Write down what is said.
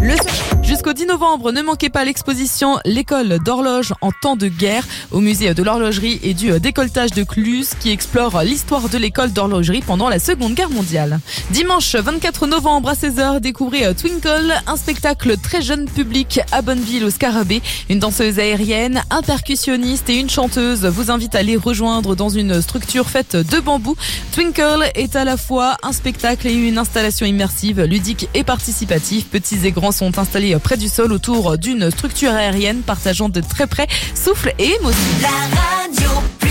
Jusqu'au 10 novembre, ne manquez pas l'exposition L'école d'horloge en temps de guerre au musée de l'horlogerie et du décolletage de Cluses qui explore l'histoire de l'école d'horlogerie pendant la Seconde Guerre mondiale. Dimanche 24 novembre à 16h, découvrez Twinkle, un spectacle très jeune public à Bonneville au Scarabée. Une danseuse aérienne, un percussionniste et une chanteuse vous invitent à les rejoindre dans une structure faite de bambou. Twinkle est à la fois un spectacle et une installation immersive, ludique et participative. Petits et grands sont installés près du sol autour d'une structure aérienne partageant de très près souffle et émotion. La radio.